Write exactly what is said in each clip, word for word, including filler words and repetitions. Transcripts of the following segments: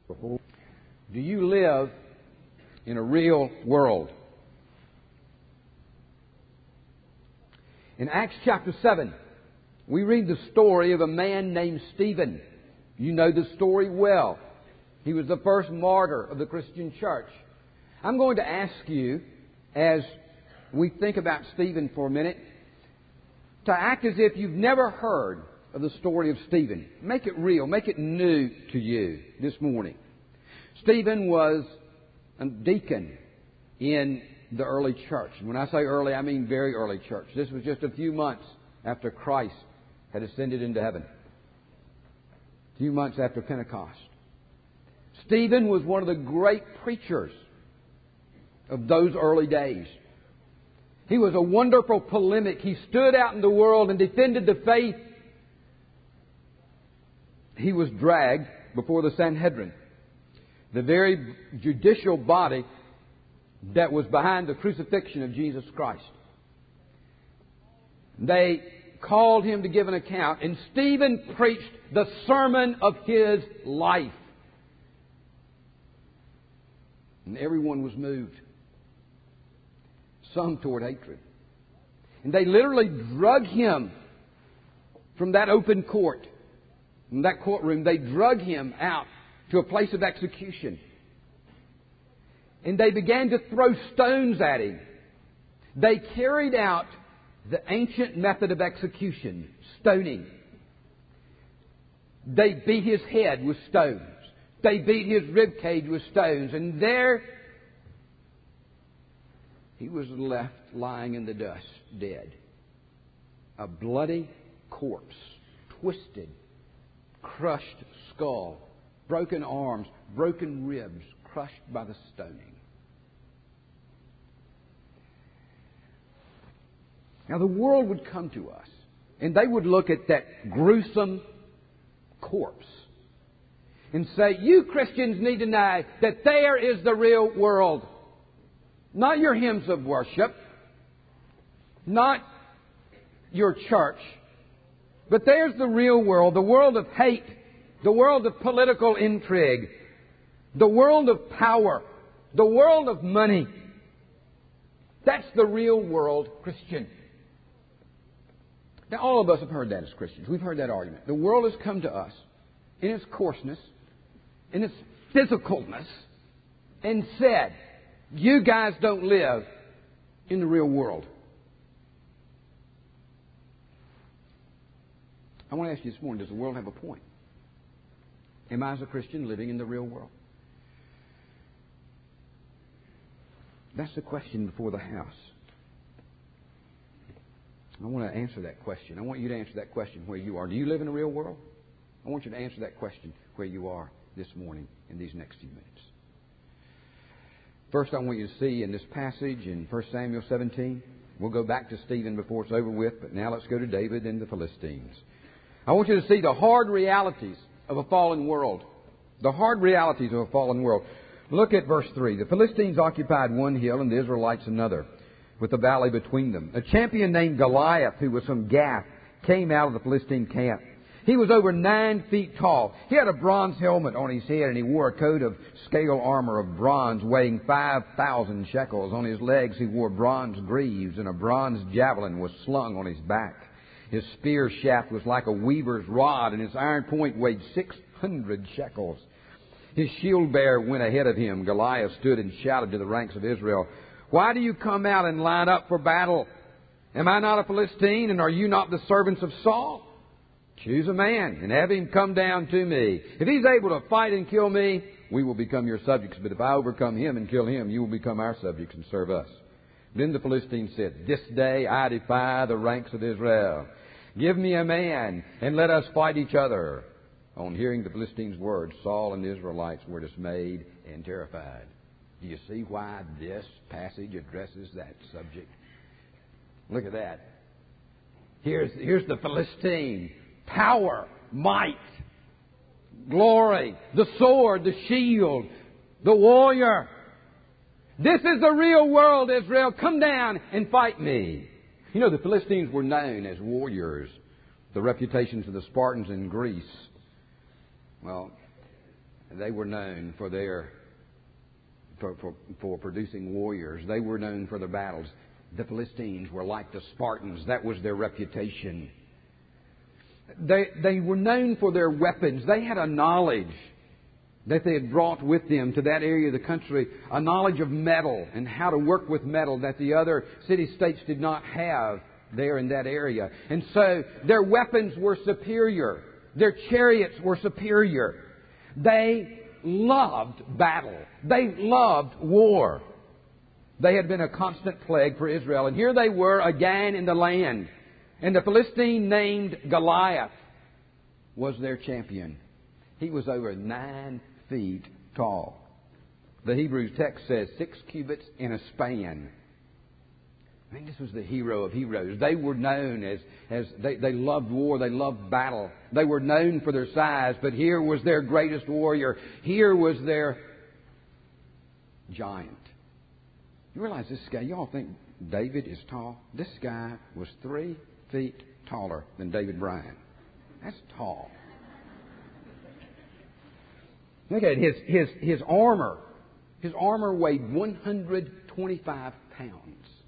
Do you live in a real world? In Acts chapter seven, we read the story of a man named Stephen. You know the story well. He was the first martyr of the Christian church. I'm going to ask you, as we think about Stephen for a minute, to act as if you've never heard of the story of Stephen. Make it real. Make it new to you this morning. Stephen was a deacon in the early church. When I say early, I mean very early church. This was just a few months after Christ had ascended into heaven. A few months after Pentecost. Stephen was one of the great preachers of those early days. He was a wonderful polemic. He stood out in the world and defended the faith. He was dragged before the Sanhedrin, the very judicial body that was behind the crucifixion of Jesus Christ. They called him to give an account, and Stephen preached the sermon of his life. And everyone was moved. Some toward hatred. And they literally drug him from that open court, from that courtroom. They drug him out to a place of execution. And they began to throw stones at him. They carried out the ancient method of execution, stoning. They beat his head with stones. They beat his rib cage with stones. And there he was left lying in the dust, dead. A bloody corpse, twisted, crushed skull, broken arms, broken ribs, crushed by the stoning. Now the world would come to us, and they would look at that gruesome corpse and say, you Christians need to know that there is the real world. Not your hymns of worship, not your church, but there's the real world, the world of hate, the world of political intrigue, the world of power, the world of money. That's the real world, Christian. Now, all of us have heard that as Christians. We've heard that argument. The world has come to us in its coarseness, in its physicalness, and said, you guys don't live in the real world. I want to ask you this morning, does the world have a point? Am I, as a Christian, living in the real world? That's the question before the house. I want to answer that question. I want you to answer that question where you are. Do you live in the real world? I want you to answer that question where you are this morning in these next few minutes. First, I want you to see in this passage in First Samuel seventeen, we'll go back to Stephen before it's over with, but now let's go to David and the Philistines. I want you to see the hard realities of a fallen world. The hard realities of a fallen world. Look at verse three. The Philistines occupied one hill and the Israelites another, with the valley between them. A champion named Goliath, who was from Gath, came out of the Philistine camp. He was over nine feet tall. He had a bronze helmet on his head, and he wore a coat of scale armor of bronze weighing five thousand shekels. On his legs he wore bronze greaves, and a bronze javelin was slung on his back. His spear shaft was like a weaver's rod, and his iron point weighed six hundred shekels. His shield bearer went ahead of him. Goliath stood and shouted to the ranks of Israel, why do you come out and line up for battle? Am I not a Philistine, and are you not the servants of Saul? Choose a man and have him come down to me. If he's able to fight and kill me, we will become your subjects. But if I overcome him and kill him, you will become our subjects and serve us. Then the Philistine said, this day I defy the ranks of Israel. Give me a man and let us fight each other. On hearing the Philistines' words, Saul and the Israelites were dismayed and terrified. Do you see why this passage addresses that subject? Look at that. Here's, here's the Philistine. Power, might, glory, the sword, the shield, the warrior. This is the real world, Israel. Come down and fight me. You know, the Philistines were known as warriors. The reputations of the Spartans in Greece. Well, they were known for their for, for, for producing warriors. They were known for their battles. The Philistines were like the Spartans. That was their reputation. They, they were known for their weapons. They had a knowledge that they had brought with them to that area of the country, a knowledge of metal and how to work with metal that the other city-states did not have there in that area. And so their weapons were superior. Their chariots were superior. They loved battle. They loved war. They had been a constant plague for Israel. And here they were again in the land. And the Philistine named Goliath was their champion. He was over nine feet tall. The Hebrew text says six cubits in a span. I mean, this was the hero of heroes. They were known as, as they, they loved war, they loved battle. They were known for their size, but here was their greatest warrior. Here was their giant. You realize this guy, you all think David is tall? This guy was three feet taller than David Bryan. That's tall. Look at his, his, his armor. His armor weighed one hundred twenty-five pounds.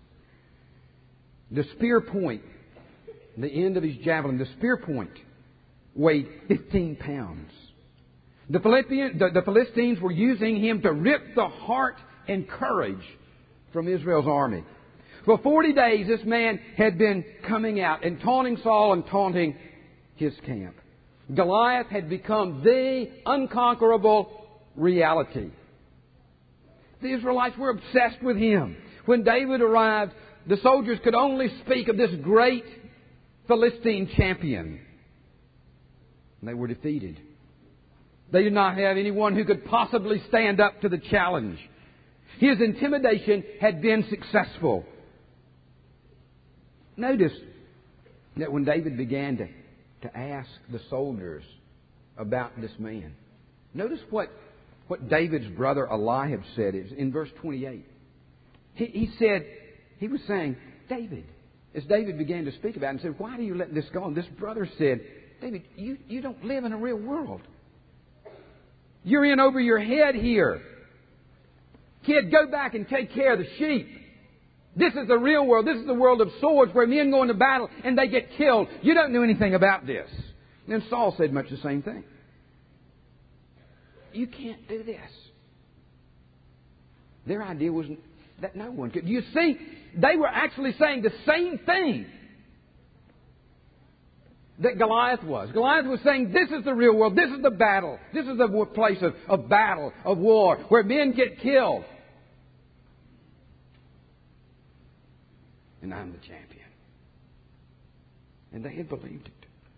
The spear point, the end of his javelin, the spear point weighed fifteen pounds. The, Philippian, the, the Philistines were using him to rip the heart and courage from Israel's army. For forty days, this man had been coming out and taunting Saul and taunting his camp. Goliath had become the unconquerable reality. The Israelites were obsessed with him. When David arrived, the soldiers could only speak of this great Philistine champion. And they were defeated. They did not have anyone who could possibly stand up to the challenge. His intimidation had been successful. Notice that when David began to, to ask the soldiers about this man, notice what, what David's brother Eliab said in verse twenty-eight. He, he said, he was saying, David, as David began to speak about it, and said, why do you let this go on? This brother said, David, you, you don't live in a real world. You're in over your head here. Kid, go back and take care of the sheep. This is the real world. This is the world of swords where men go into battle and they get killed. You don't know anything about this. And then Saul said much the same thing. You can't do this. Their idea was that no one could. You see, they were actually saying the same thing that Goliath was. Goliath was saying, this is the real world. This is the battle. This is the place of, of battle, of war, where men get killed. And I'm the champion. And they had believed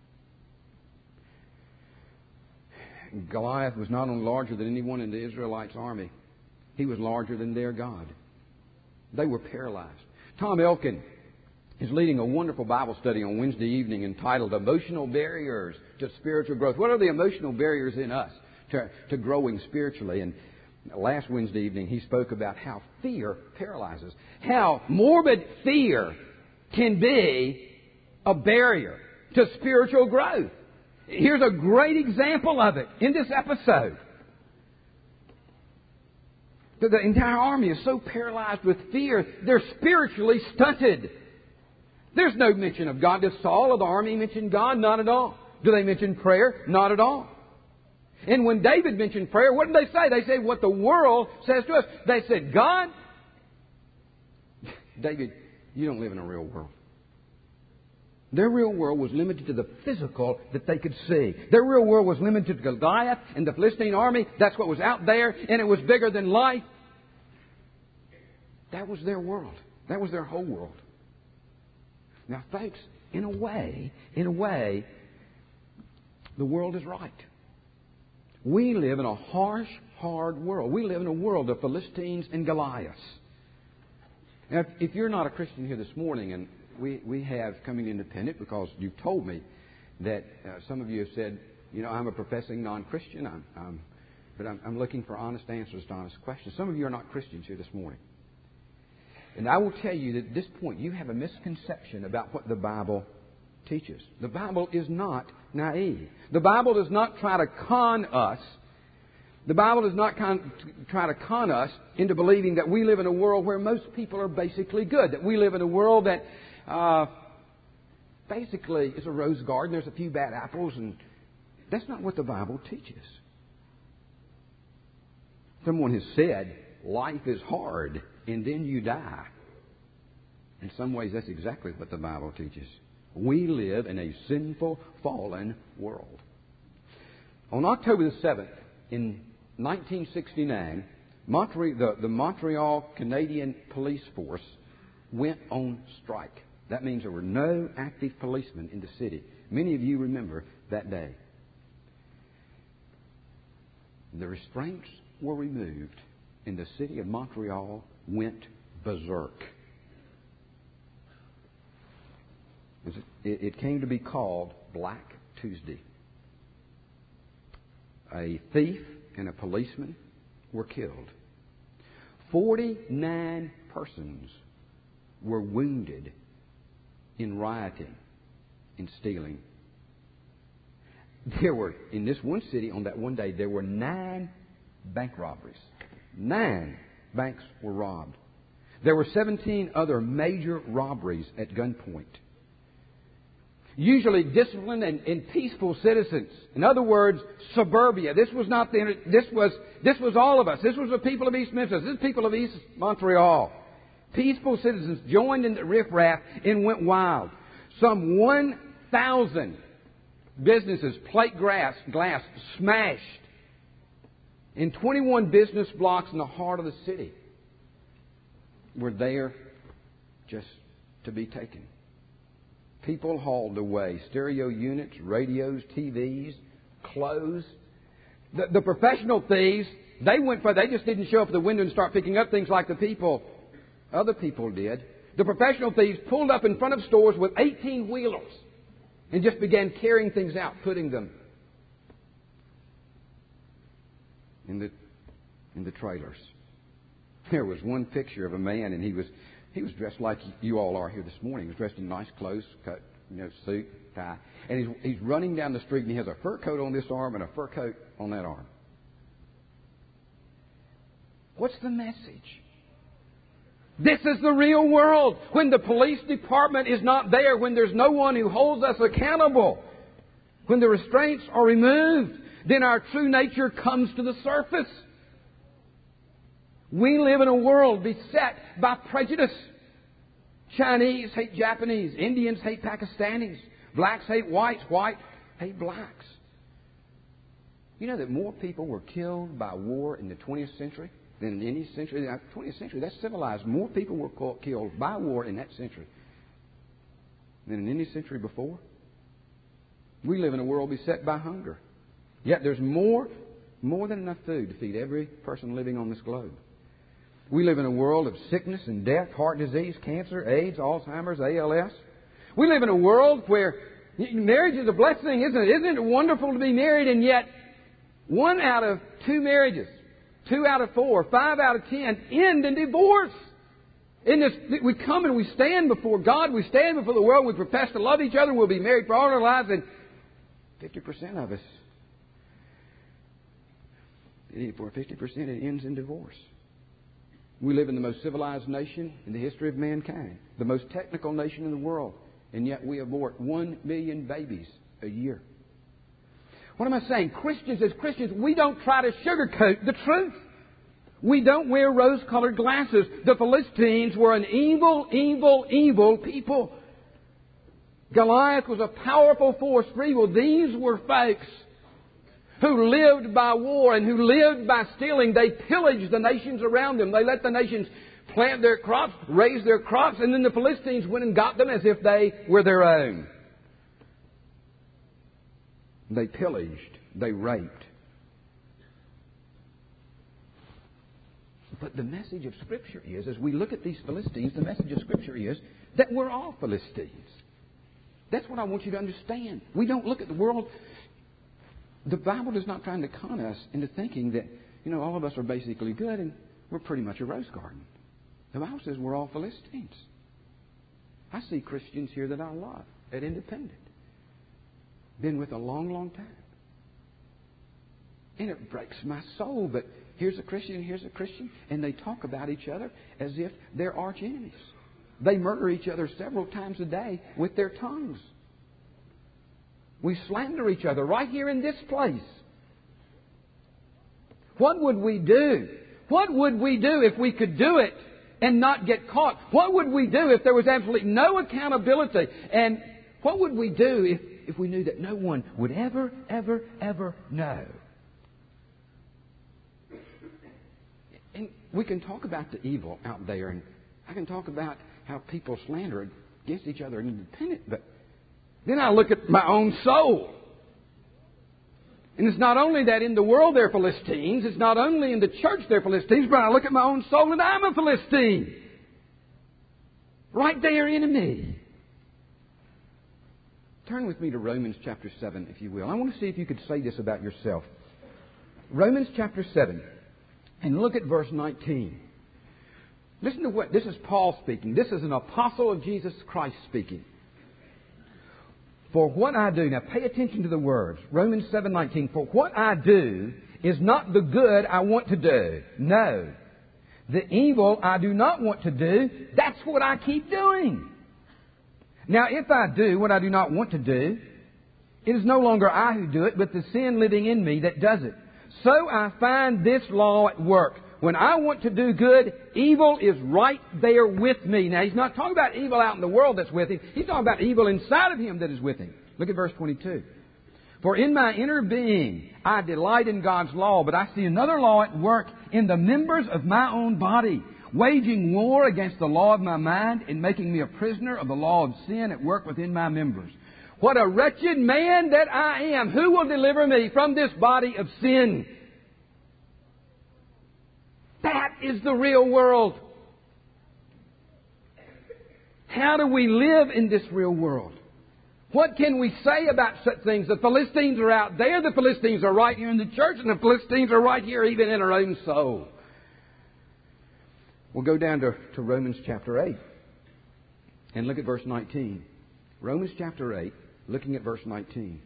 it. Goliath was not only larger than anyone in the Israelites' army, he was larger than their God. They were paralyzed. Tom Elkin is leading a wonderful Bible study on Wednesday evening entitled Emotional Barriers to Spiritual Growth. What are the emotional barriers in us to, to growing spiritually? And last Wednesday evening he spoke about how fear paralyzes. How morbid fear can be a barrier to spiritual growth. Here's a great example of it in this episode. The entire army is so paralyzed with fear, they're spiritually stunted. There's no mention of God. Does Saul of the army mention God? Not at all. Do they mention prayer? Not at all. And when David mentioned prayer, what did they say? They said what the world says to us. They said, God, David, you don't live in a real world. Their real world was limited to the physical that they could see. Their real world was limited to Goliath and the Philistine army. That's what was out there, and it was bigger than life. That was their world. That was their whole world. Now, folks, in a way, in a way, the world is right. We live in a harsh, hard world. We live in a world of Philistines and Goliaths. Now, if, if you're not a Christian here this morning, and we, we have Coming Independent because you've told me that uh, some of you have said, you know, I'm a professing non-Christian, I'm, I'm, but I'm, I'm looking for honest answers to honest questions. Some of you are not Christians here this morning. And I will tell you that at this point you have a misconception about what the Bible teaches. The Bible is not naive. The Bible does not try to con us The Bible does not con- try to con us into believing that we live in a world where most people are basically good, that we live in a world that uh, basically is a rose garden. There's a few bad apples, and that's not what the Bible teaches. Someone has said, life is hard, and then you die. In some ways, that's exactly what the Bible teaches. We live in a sinful, fallen world. On October the seventh, in nineteen sixty-nine, Montre- the, the Montreal Canadian Police Force went on strike. That means there were no active policemen in the city. Many of you remember that day. The restraints were removed, and the city of Montreal went berserk. It came to be called Black Tuesday. A thief and a policeman were killed. Forty-nine persons were wounded in rioting and stealing. There were, in this one city on that one day, there were nine bank robberies. Nine banks were robbed. There were seventeen other major robberies at gunpoint. Usually disciplined and, and peaceful citizens. In other words, suburbia. This was not the. This was this was all of us. This was the people of East Memphis. This is people of East Montreal. Peaceful citizens joined in the riffraff and went wild. Some one thousand businesses, plate glass, glass smashed in twenty-one business blocks in the heart of the city were there just to be taken. People hauled away stereo units, radios, T Vs, clothes. The, the professional thieves, they went for, they just didn't show up at the window and start picking up things like the people, other people did. The professional thieves pulled up in front of stores with eighteen-wheelers and just began carrying things out, putting them in the in the trailers. There was one picture of a man, and he was he was dressed like you all are here this morning. He was dressed in nice clothes, cut, you know, suit, tie, and he's he's running down the street, and he has a fur coat on this arm and a fur coat on that arm. What's the message? This is the real world. When the police department is not there, when there's no one who holds us accountable, when the restraints are removed, then our true nature comes to the surface. We live in a world beset by prejudice. Chinese hate Japanese. Indians hate Pakistanis. Blacks hate whites. White hate blacks. You know that more people were killed by war in the twentieth century than in any century. The twentieth century, that's civilized. More people were killed by war in that century than in any century before. We live in a world beset by hunger. Yet there's more, more than enough food to feed every person living on this globe. We live in a world of sickness and death, heart disease, cancer, AIDS, Alzheimer's, A L S. We live in a world where marriage is a blessing, isn't it? Isn't it wonderful to be married? And yet, one out of two marriages, two out of four, five out of ten end in divorce. In this, we come and we stand before God, we stand before the world, we profess to love each other, we'll be married for all our lives, and fifty percent of us, for fifty percent it ends in divorce. We live in the most civilized nation in the history of mankind, the most technical nation in the world, and yet we abort one million babies a year. What am I saying? Christians, as Christians, we don't try to sugarcoat the truth. We don't wear rose-colored glasses. The Philistines were an evil, evil, evil people. Goliath was a powerful force for evil. These were folks who lived by war and who lived by stealing. They pillaged the nations around them. They let the nations plant their crops, raise their crops, and then the Philistines went and got them as if they were their own. They pillaged. They raped. But the message of Scripture is, as we look at these Philistines, the message of Scripture is that we're all Philistines. That's what I want you to understand. We don't look at the world. The Bible is not trying to con us into thinking that, you know, all of us are basically good and we're pretty much a rose garden. The Bible says we're all Philistines. I see Christians here that I love at Independent. Been with a long, long time. And it breaks my soul. But here's a Christian and here's a Christian, and they talk about each other as if they're arch enemies. They murder each other several times a day with their tongues. We slander each other right here in this place. What would we do? What would we do if we could do it and not get caught? What would we do if there was absolutely no accountability? And what would we do if, if we knew that no one would ever, ever, ever know? And we can talk about the evil out there, and I can talk about how people slander against each other and independent, but then I look at my own soul. And it's not only that in the world they're Philistines, it's not only in the church they're Philistines, but I look at my own soul and I'm a Philistine. Right there in me. Turn with me to Romans chapter seven, if you will. I want to see if you could say this about yourself. Romans chapter seven, and look at verse nineteen. Listen to what, this is Paul speaking. This is an apostle of Jesus Christ speaking. For what I do, now pay attention to the words. Romans seven nineteen. For what I do is not the good I want to do. No. The evil I do not want to do, that's what I keep doing. Now if I do what I do not want to do, it is no longer I who do it, but the sin living in me that does it. So I find this law at work. When I want to do good, evil is right there with me. Now, he's not talking about evil out in the world that's with him. He's talking about evil inside of him that is with him. Look at verse twenty-two. For in my inner being I delight in God's law, but I see another law at work in the members of my own body, waging war against the law of my mind and making me a prisoner of the law of sin at work within my members. What a wretched man that I am! Who will deliver me from this body of sin? That is the real world. How do we live in this real world? What can we say about such things? The Philistines are out there. The Philistines are right here in the church. And the Philistines are right here even in our own soul. We'll go down to, to Romans chapter eight. And look at verse nineteen. Romans chapter eight, looking at verse nineteen.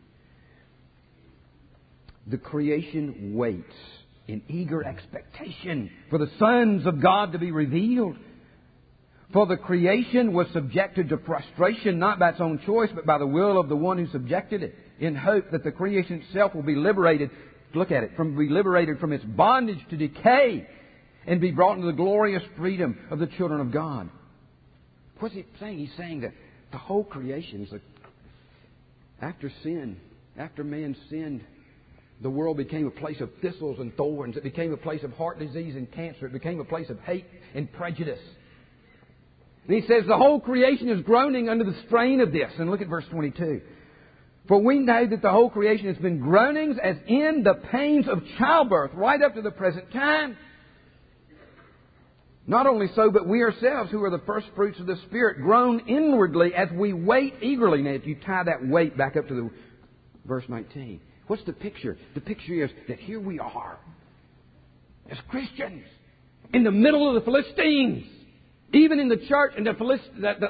The creation waits in eager expectation for the sons of God to be revealed. For the creation was subjected to frustration, not by its own choice, but by the will of the one who subjected it, in hope that the creation itself will be liberated, look at it, from be liberated from its bondage to decay and be brought into the glorious freedom of the children of God. What's he saying? He's saying that the whole creation is a, after sin, after man sinned, the world became a place of thistles and thorns. It became a place of heart disease and cancer. It became a place of hate and prejudice. And he says the whole creation is groaning under the strain of this. And look at verse twenty-two. For we know that the whole creation has been groaning as in the pains of childbirth right up to the present time. Not only so, but we ourselves, who are the first fruits of the Spirit, groan inwardly as we wait eagerly. Now, if you tie that wait back up to the verse nineteen. What's the picture? The picture is that here we are, as Christians, in the middle of the Philistines, even in the church, and the, Philist- the, the,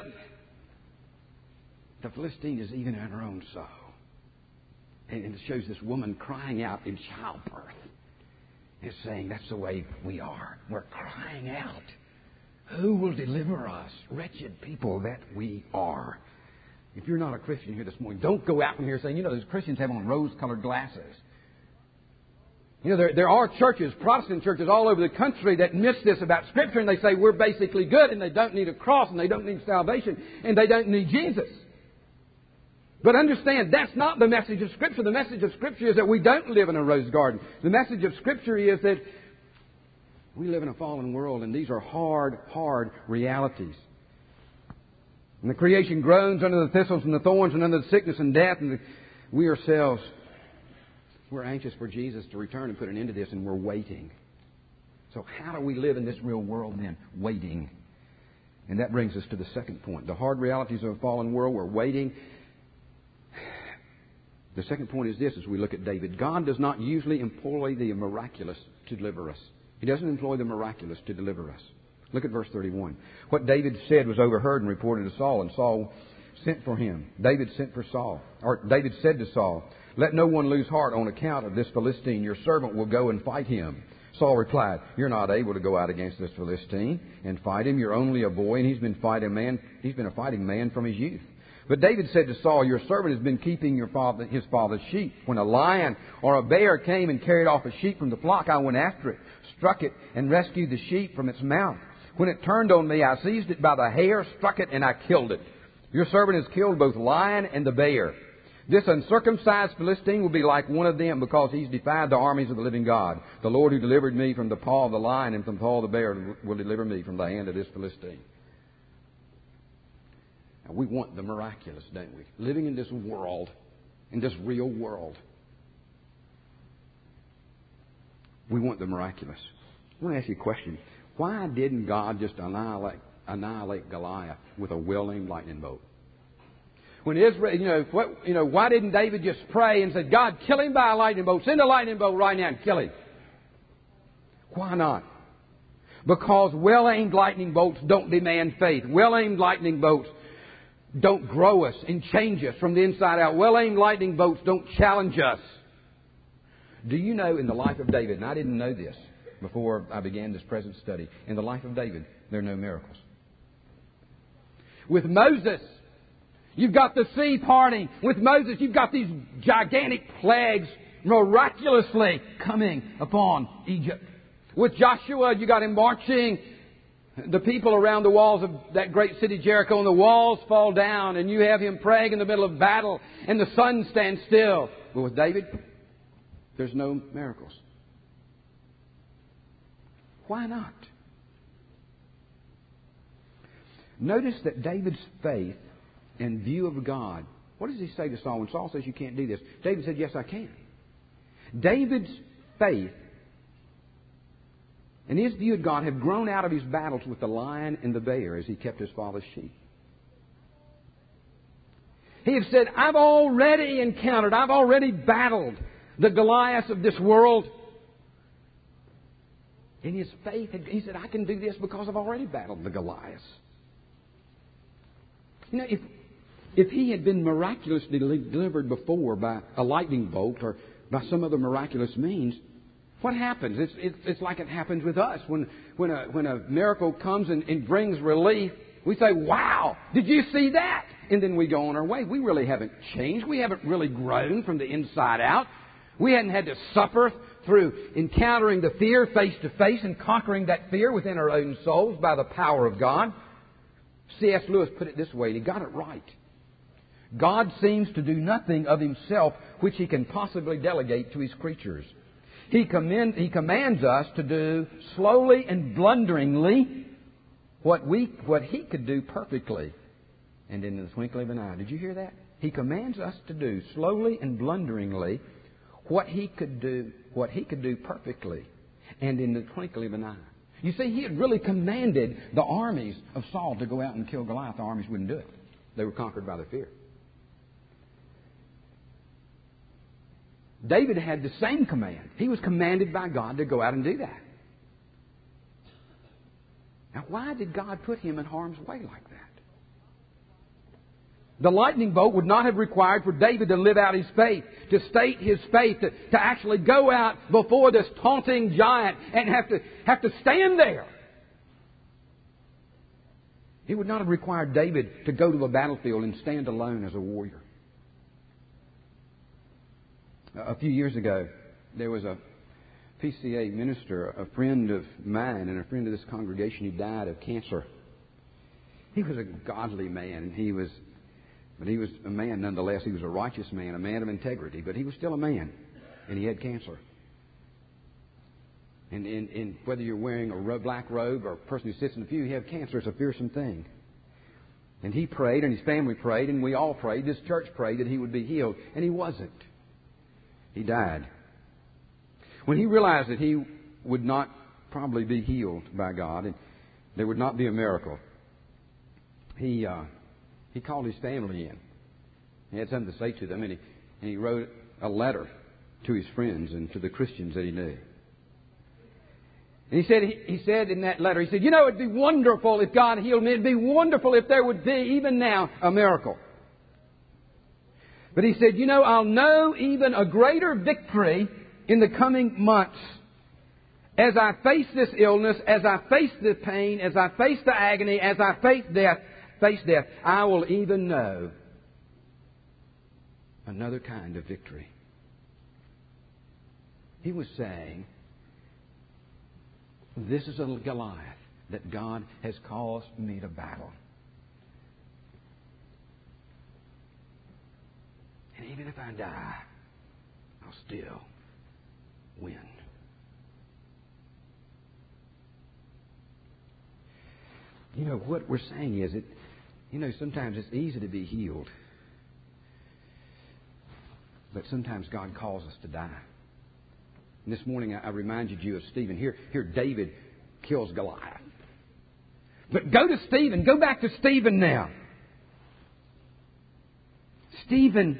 the Philistine is even in our own soul. And it shows this woman crying out in childbirth. It's saying that's the way we are. We're crying out. Who will deliver us, wretched people that we are? If you're not a Christian here this morning, don't go out from here saying, you know, those Christians have on rose-colored glasses. You know, there, there are churches, Protestant churches all over the country that miss this about Scripture, and they say we're basically good and they don't need a cross and they don't need salvation and they don't need Jesus. But understand, that's not the message of Scripture. The message of Scripture is that we don't live in a rose garden. The message of Scripture is that we live in a fallen world, and these are hard, hard realities. And the creation groans under the thistles and the thorns and under the sickness and death. And the, we ourselves, we're anxious for Jesus to return and put an end to this, and we're waiting. So how do we live in this real world then? Waiting. And that brings us to the second point. The hard realities of a fallen world, we're waiting. The second point is this as we look at David. God does not usually employ the miraculous to deliver us. He doesn't employ the miraculous to deliver us. Look at verse thirty-one. What David said was overheard and reported to Saul, and Saul sent for him. David sent for Saul. Or David said to Saul, Let no one lose heart on account of this Philistine. Your servant will go and fight him. Saul replied, You're not able to go out against this Philistine and fight him. You're only a boy, and he's been fighting man. He's been a fighting man from his youth. But David said to Saul, Your servant has been keeping your father, his father's sheep. When a lion or a bear came and carried off a sheep from the flock, I went after it, struck it, and rescued the sheep from its mouth. When it turned on me, I seized it by the hair, struck it, and I killed it. Your servant has killed both lion and the bear. This uncircumcised Philistine will be like one of them because he's defied the armies of the living God. The Lord who delivered me from the paw of the lion and from the paw of the bear will deliver me from the hand of this Philistine. Now, we want the miraculous, don't we? Living in this world, in this real world. We want the miraculous. I want to ask you a question. Why didn't God just annihilate, annihilate Goliath with a well-aimed lightning bolt? When Israel, you know, what, you know, why didn't David just pray and say, God, kill him by a lightning bolt. Send a lightning bolt right now and kill him. Why not? Because well-aimed lightning bolts don't demand faith. Well-aimed lightning bolts don't grow us and change us from the inside out. Well-aimed lightning bolts don't challenge us. Do you know in the life of David, and I didn't know this before I began this present study, in the life of David, there are no miracles. With Moses, you've got the sea parting. With Moses, you've got these gigantic plagues miraculously coming upon Egypt. With Joshua, you got him marching. The people around the walls of that great city Jericho, and the walls fall down, and you have him praying in the middle of battle, and the sun stands still. But with David, there's no miracles. Why not? Notice that David's faith and view of God. What does he say to Saul when Saul says you can't do this? David said, yes, I can. David's faith and his view of God have grown out of his battles with the lion and the bear as he kept his father's sheep. He has said, I've already encountered, I've already battled the Goliaths of this world. In his faith, he said, I can do this because I've already battled the Goliaths. You know, if if he had been miraculously delivered before by a lightning bolt or by some other miraculous means, what happens? It's, it's, it's like it happens with us. When, when, a, when a miracle comes and, and brings relief, we say, wow, did you see that? And then we go on our way. We really haven't changed. We haven't really grown from the inside out. We hadn't had to suffer through encountering the fear face to face and conquering that fear within our own souls by the power of God. C S Lewis put it this way, and he got it right. God seems to do nothing of himself which he can possibly delegate to his creatures. He, commend, he commands us to do slowly and blunderingly what we what he could do perfectly and in the twinkling of an eye. Did you hear that? He commands us to do slowly and blunderingly what he could do what he could do perfectly and in the twinkling of an eye. You see, he had really commanded the armies of Saul to go out and kill Goliath. The armies wouldn't do it. They were conquered by their fear. David had the same command. He was commanded by God to go out and do that. Now, why did God put him in harm's way like that? The lightning bolt would not have required for David to live out his faith, to state his faith, to, to actually go out before this taunting giant and have to, have to stand there. It would not have required David to go to a battlefield and stand alone as a warrior. A few years ago, there was a P C A minister, a friend of mine and a friend of this congregation who died of cancer. He was a godly man, and he was, but he was a man nonetheless. He was a righteous man, a man of integrity, but he was still a man, and he had cancer. And, and, and whether you're wearing a ro- black robe or a person who sits in the pew, you have cancer. It's a fearsome thing. And he prayed, and his family prayed, and we all prayed. This church prayed that he would be healed, and he wasn't. He died. When he realized that he would not probably be healed by God and there would not be a miracle, he uh, he called his family in. He had something to say to them, and he, and he wrote a letter to his friends and to the Christians that he knew. And he said, he, he said in that letter, he said, you know, it'd be wonderful if God healed me. It'd be wonderful if there would be, even now, a miracle. But he said, you know, I'll know even a greater victory in the coming months. As I face this illness, as I face the pain, as I face the agony, as I face death, face death, I will even know another kind of victory. He was saying, this is a Goliath that God has caused me to battle. And even if I die, I'll still win. You know, what we're saying is that, you know, sometimes it's easy to be healed. But sometimes God calls us to die. And this morning I, I reminded you of Stephen. Here, here David kills Goliath. But go to Stephen. Go back to Stephen now. Stephen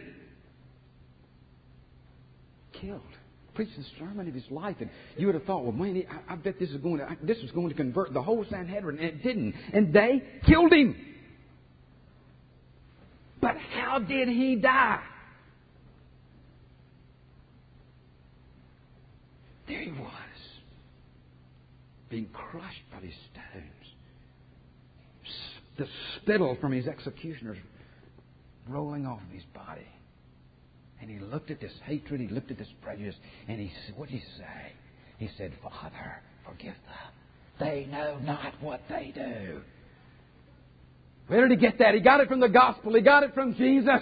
killed. Preached the sermon of his life, and you would have thought, well, man, I, I bet this is going to I, this is going to convert the whole Sanhedrin, and it didn't. And they killed him. But how did he die? There he was, being crushed by these stones. The spittle from his executioners rolling off of his body. And he looked at this hatred, he looked at this prejudice, and he said, what did he say? He said, Father, forgive them. They know not what they do. Where did he get that? He got it from the gospel. He got it from Jesus.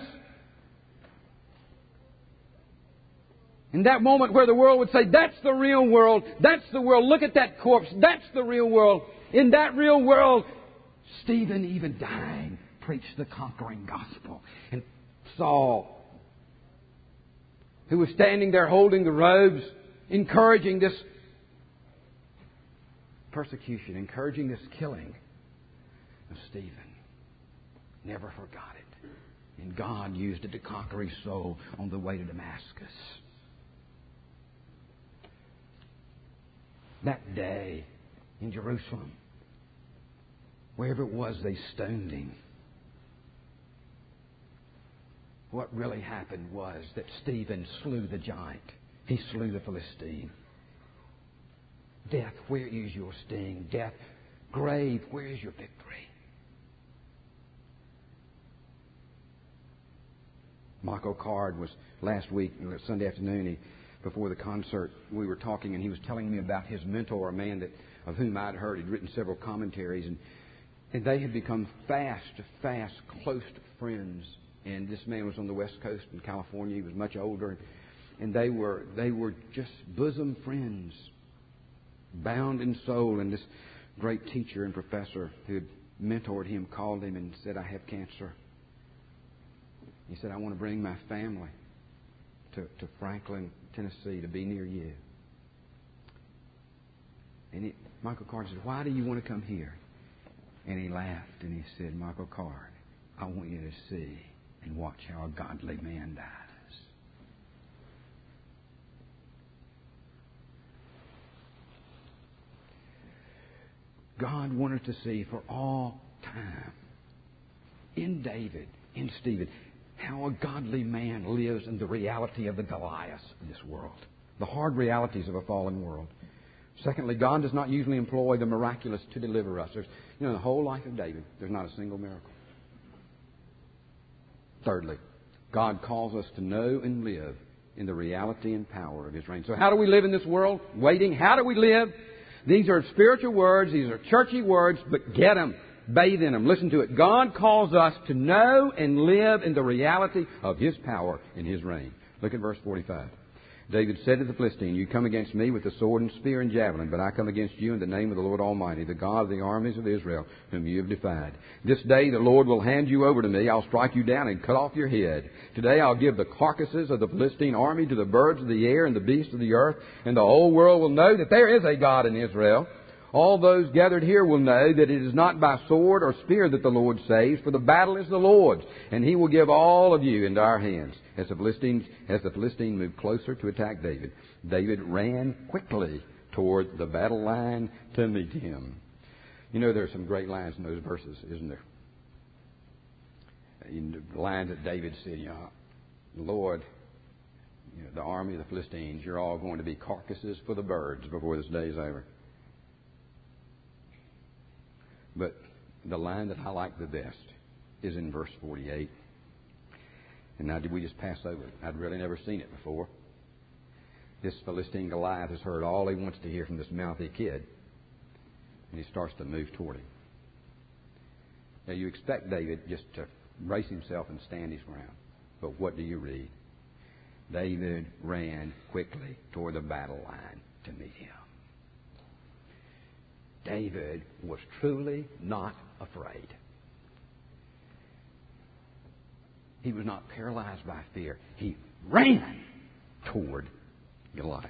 In that moment where the world would say, that's the real world. That's the world. Look at that corpse. That's the real world. In that real world, Stephen, even dying, preached the conquering gospel. And Saul, who was standing there holding the robes, encouraging this persecution, encouraging this killing of Stephen, never forgot it. And God used it to conquer his soul on the way to Damascus. That day in Jerusalem, wherever it was they stoned him, what really happened was that Stephen slew the giant. He slew the Philistine. Death, where is your sting? Death, grave, where is your victory? Michael Card was last week, Sunday afternoon, he, before the concert, we were talking, and he was telling me about his mentor, a man that of whom I'd heard. He'd written several commentaries, and, and they had become fast, fast, close friends. And this man was on the West Coast in California. He was much older. And they were they were just bosom friends, bound in soul. And this great teacher and professor who had mentored him called him and said, I have cancer. He said, I want to bring my family to, to Franklin, Tennessee, to be near you. And he, Michael Card said, why do you want to come here? And he laughed and he said, Michael Card, I want you to see and watch how a godly man dies. God wanted to see for all time, in David, in Stephen, how a godly man lives in the reality of the Goliaths of this world, the hard realities of a fallen world. Secondly, God does not usually employ the miraculous to deliver us. There's, you know, in the whole life of David, there's not a single miracle. Thirdly, God calls us to know and live in the reality and power of His reign. So how do we live in this world? Waiting. How do we live? These are spiritual words. These are churchy words, but get them. Bathe in them. Listen to it. God calls us to know and live in the reality of His power and His reign. Look at verse forty-five. David said to the Philistine, you come against me with the sword and spear and javelin, but I come against you in the name of the Lord Almighty, the God of the armies of Israel, whom you have defied. This day the Lord will hand you over to me. I'll strike you down and cut off your head. Today I'll give the carcasses of the Philistine army to the birds of the air and the beasts of the earth, and the whole world will know that there is a God in Israel. All those gathered here will know that it is not by sword or spear that the Lord saves, for the battle is the Lord's, and He will give all of you into our hands. As the Philistines, as the Philistine moved closer to attack David, David ran quickly toward the battle line to meet him. You know, there are some great lines in those verses, isn't there? In the lines that David said, you know, Lord, you know, the army of the Philistines, you're all going to be carcasses for the birds before this day is over. But the line that I like the best is in verse forty-eight. And now, did we just pass over it? I'd really never seen it before. This Philistine Goliath has heard all he wants to hear from this mouthy kid. And he starts to move toward him. Now, you expect David just to brace himself and stand his ground. But what do you read? David ran quickly toward the battle line to meet him. David was truly not afraid. He was not paralyzed by fear. He ran toward Goliath.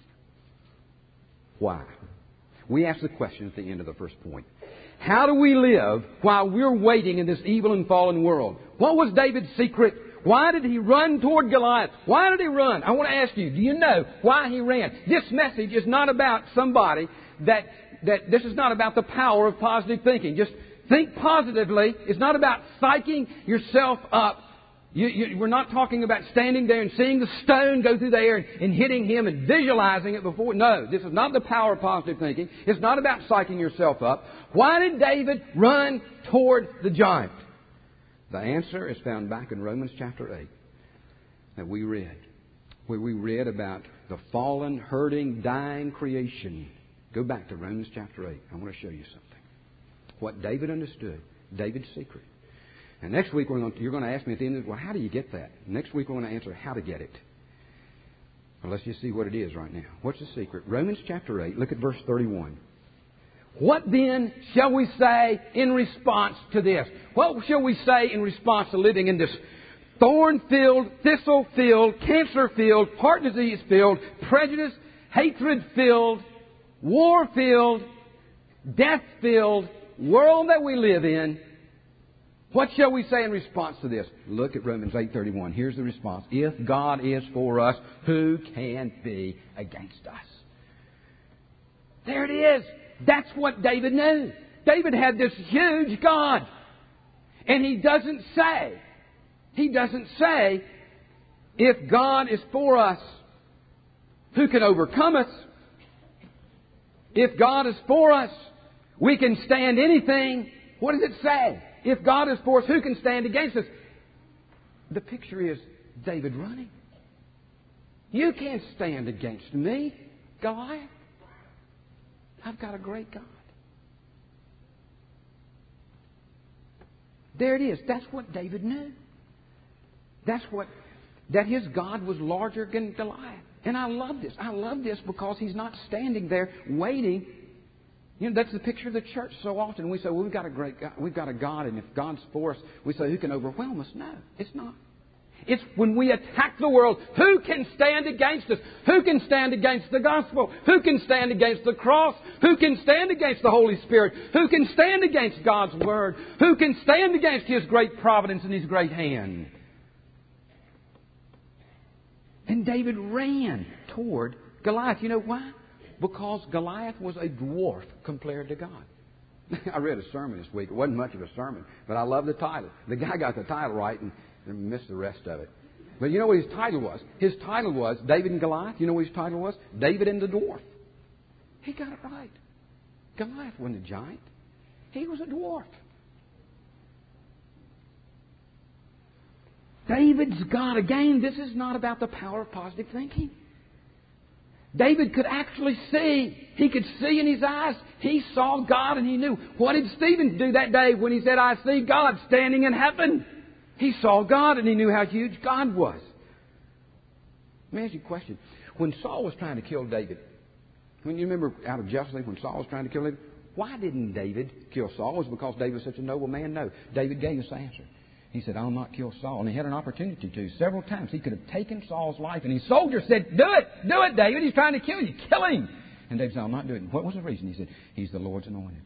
Why? We ask the question at the end of the first point. How do we live while we're waiting in this evil and fallen world? What was David's secret? Why did he run toward Goliath? Why did he run? I want to ask you, do you know why he ran? This message is not about somebody that, that this is not about the power of positive thinking. Just think positively. It's not about psyching yourself up. You, you, we're not talking about standing there and seeing the stone go through the air and, and hitting him and visualizing it before. No, this is not the power of positive thinking. It's not about psyching yourself up. Why did David run toward the giant? The answer is found back in Romans chapter eight that we read, where we read about the fallen, hurting, dying creation. Go back to Romans chapter eight. I want to show you something. What David understood, David's secret. And next week, we're going to, you're going to ask me at the end of it, well, how do you get that? Next week, we're going to answer how to get it. Well, let's just see what it is right now. What's the secret? Romans chapter eight, look at verse thirty-one. What then shall we say in response to this? What shall we say in response to living in this thorn-filled, thistle-filled, cancer-filled, heart disease-filled, prejudice, hatred-filled, war-filled, death-filled world that we live in? What shall we say in response to this? Look at Romans eight thirty-one. Here's the response. If God is for us, who can be against us? There it is. That's what David knew. David had this huge God. And he doesn't say, he doesn't say, if God is for us, who can overcome us? If God is for us, we can stand anything. What does it say? If God is for us, who can stand against us? The picture is David running. You can't stand against me, Goliath. I've got a great God. There it is. That's what David knew. That's what, that his God was larger than Goliath. And I love this. I love this because he's not standing there waiting. You know, that's the picture of the church so often. We say, well, we've got a great God. We've got a God, and if God's for us, we say, who can overwhelm us? No, it's not. It's when we attack the world. Who can stand against us? Who can stand against the gospel? Who can stand against the cross? Who can stand against the Holy Spirit? Who can stand against God's Word? Who can stand against His great providence and His great hand? And David ran toward Goliath. You know why? Because Goliath was a dwarf compared to God. I read a sermon this week. It wasn't much of a sermon, but I love the title. The guy got the title right and missed the rest of it. But you know what his title was? His title was David and Goliath. You know what his title was? David and the dwarf. He got it right. Goliath wasn't a giant. He was a dwarf. David's God. Again, this is not about the power of positive thinking. David could actually see. He could see in his eyes. He saw God and he knew. What did Stephen do that day when he said, I see God standing in heaven? He saw God and he knew how huge God was. Let me ask you a question. When Saul was trying to kill David, when you remember out of jealousy when Saul was trying to kill David, why didn't David kill Saul? Was it because David was such a noble man? No. David gave us the answer. He said, I'll not kill Saul. And he had an opportunity to. Several times he could have taken Saul's life. And his soldiers said, do it. Do it, David. He's trying to kill you. Kill him. And David said, I'll not do it. What was the reason? He said, he's the Lord's anointed.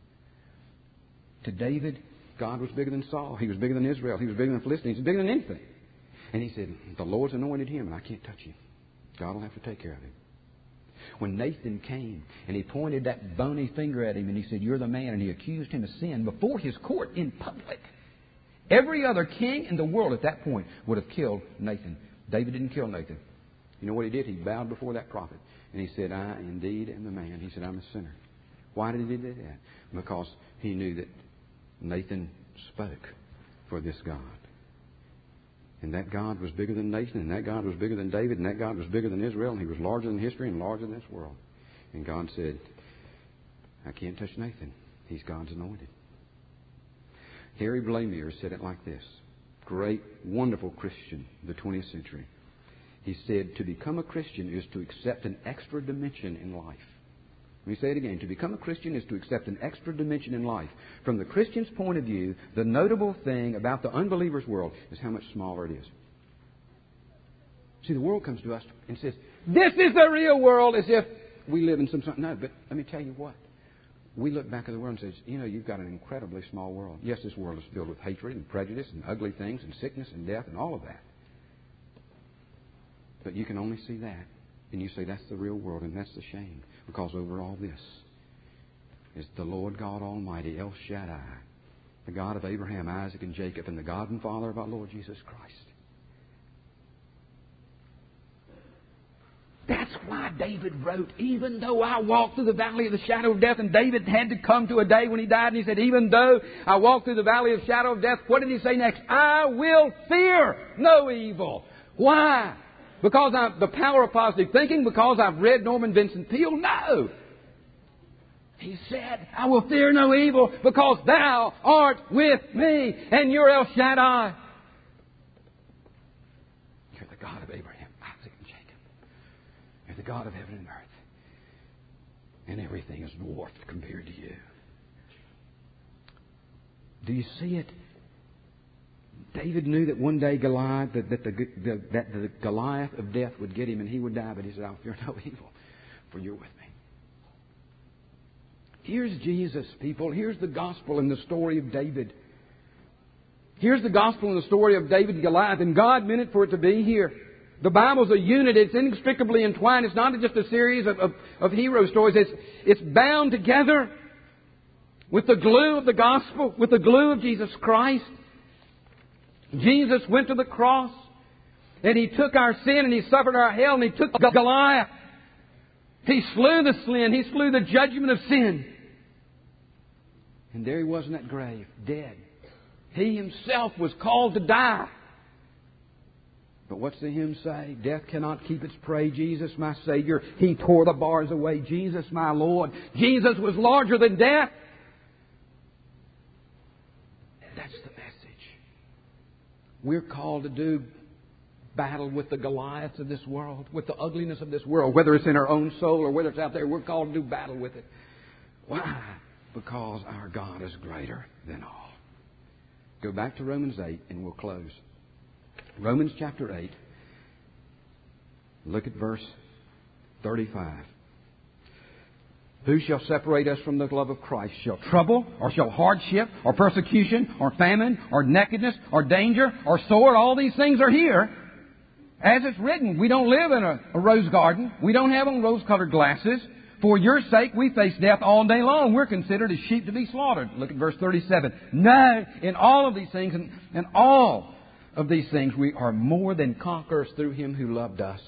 To David, God was bigger than Saul. He was bigger than Israel. He was bigger than the Philistines. He was bigger than anything. And he said, the Lord's anointed him and I can't touch him. God will have to take care of him. When Nathan came and he pointed that bony finger at him and he said, you're the man, and he accused him of sin before his court in public. Every other king in the world at that point would have killed Nathan. David didn't kill Nathan. You know what he did? He bowed before that prophet. And he said, I indeed am the man. He said, I'm a sinner. Why did he do that? Because he knew that Nathan spoke for this God. And that God was bigger than Nathan, and that God was bigger than David, and that God was bigger than Israel, and He was larger than history and larger than this world. And God said, I can't touch Nathan. He's God's anointed. Harry Blamire said it like this. Great, wonderful Christian of the twentieth century. He said, to become a Christian is to accept an extra dimension in life. Let me say it again. To become a Christian is to accept an extra dimension in life. From the Christian's point of view, the notable thing about the unbeliever's world is how much smaller it is. See, the world comes to us and says, this is the real world, as if we live in some... No, but let me tell you what. We look back at the world and say, you know, you've got an incredibly small world. Yes, this world is filled with hatred and prejudice and ugly things and sickness and death and all of that. But you can only see that. And you say, that's the real world, and that's the shame. Because over all this is the Lord God Almighty, El Shaddai, the God of Abraham, Isaac, and Jacob, and the God and Father of our Lord Jesus Christ. That's why David wrote, even though I walk through the valley of the shadow of death, and David had to come to a day when he died, and he said, even though I walk through the valley of the shadow of death, what did he say next? I will fear no evil. Why? Because I'm the power of positive thinking? Because I've read Norman Vincent Peale? No. He said, I will fear no evil because Thou art with me and you're El Shaddai. You're the God of Abraham, Isaac, and Jacob. You're the God of heaven and earth. And everything is dwarfed compared to you. Do you see it? David knew that one day Goliath, that, that, the, the, that the Goliath of death would get him and he would die. But he said, I'll fear no evil, for you're with me. Here's Jesus, people. Here's the gospel in the story of David. Here's the gospel in the story of David and Goliath. And God meant it for it to be here. The Bible's a unit. It's inextricably entwined. It's not just a series of, of, of hero stories. It's, it's bound together with the glue of the gospel, with the glue of Jesus Christ. Jesus went to the cross and He took our sin and He suffered our hell and He took Goliath. He slew the sin. He slew the judgment of sin. And there He was in that grave, dead. He Himself was called to die. But what's the hymn say? Death cannot keep its prey. Jesus, my Savior, He tore the bars away. Jesus, my Lord. Jesus was larger than death. That's the message. We're called to do battle with the Goliaths of this world, with the ugliness of this world, whether it's in our own soul or whether it's out there. We're called to do battle with it. Why? Because our God is greater than all. Go back to Romans eight and we'll close. Romans chapter eight. Look at verse thirty-five. Who shall separate us from the love of Christ? Shall trouble, or shall hardship, or persecution, or famine, or nakedness, or danger, or sword? All these things are here. As it's written, we don't live in a, a rose garden. We don't have on rose-colored glasses. For your sake we face death all day long. We're considered as sheep to be slaughtered. Look at verse thirty-seven. No, in all of these things, and, and all of these things, we are more than conquerors through Him who loved us.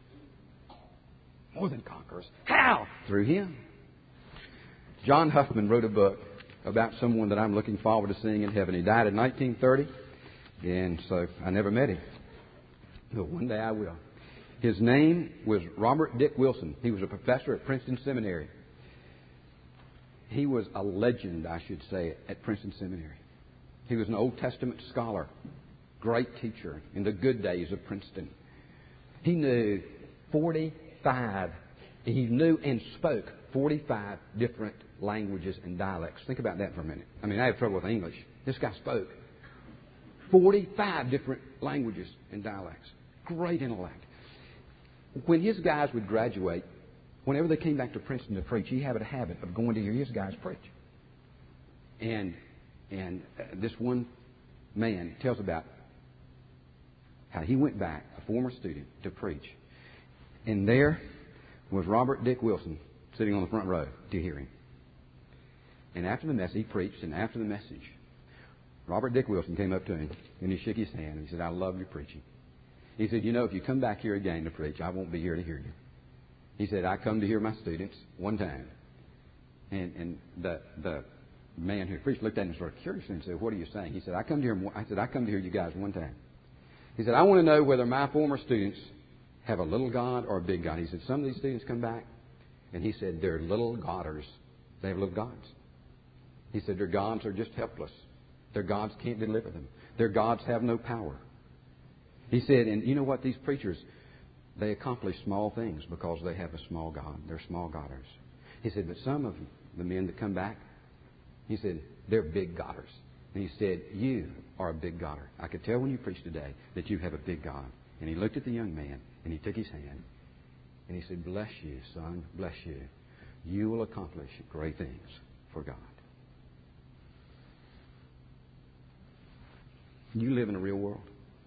More than conquerors. How? Through Him. John Huffman wrote a book about someone that I'm looking forward to seeing in heaven. He died in nineteen thirty, and so I never met him. But one day I will. His name was Robert Dick Wilson. He was a professor at Princeton Seminary. He was a legend, I should say, at Princeton Seminary. He was an Old Testament scholar, great teacher in the good days of Princeton. He knew forty-five, he knew and spoke forty-five different languages and dialects. Think about that for a minute. I mean, I have trouble with English. This guy spoke forty-five different languages and dialects. Great intellect. When his guys would graduate, whenever they came back to Princeton to preach, he had a habit of going to hear his guys preach. And and uh, this one man tells about how he went back, a former student, to preach. And there was Robert Dick Wilson sitting on the front row to hear him. And after the message, he preached, and after the message, Robert Dick Wilson came up to him and he shook his hand and he said, I love your preaching. He said, you know, if you come back here again to preach, I won't be here to hear you. He said, I come to hear my students one time. And, and the, the man who preached looked at him sort of curiously and said, what are you saying? He said, I come to hear, I said, I come to hear you guys one time. He said, I want to know whether my former students have a little God or a big God. He said, some of these students come back, and he said, they're little godders. They have little gods. He said, their gods are just helpless. Their gods can't deliver them. Their gods have no power. He said, and you know what? These preachers, they accomplish small things because they have a small God. They're small godders. He said, but some of the men that come back, he said, they're big godders. And he said, you are a big godder. I could tell when you preached today that you have a big God. And he looked at the young man, and he took his hand, and he said, bless you, son, bless you. You will accomplish great things for God. You live in a real world.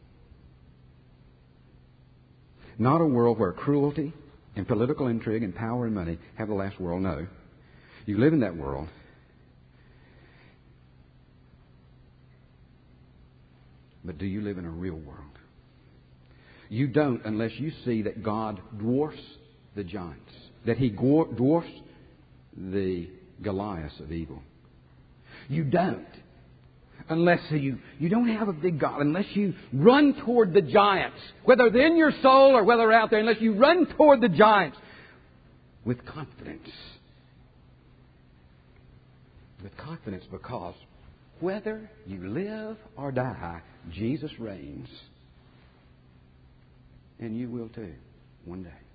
Not a world where cruelty and political intrigue and power and money have the last word. No. You live in that world. But do you live in a real world? You don't unless you see that God dwarfs the giants. That He dwarfs the Goliaths of evil. You don't unless you, you don't have a big God, unless you run toward the giants, whether they're in your soul or whether they're out there, unless you run toward the giants with confidence. With confidence, because whether you live or die, Jesus reigns. And you will too, one day.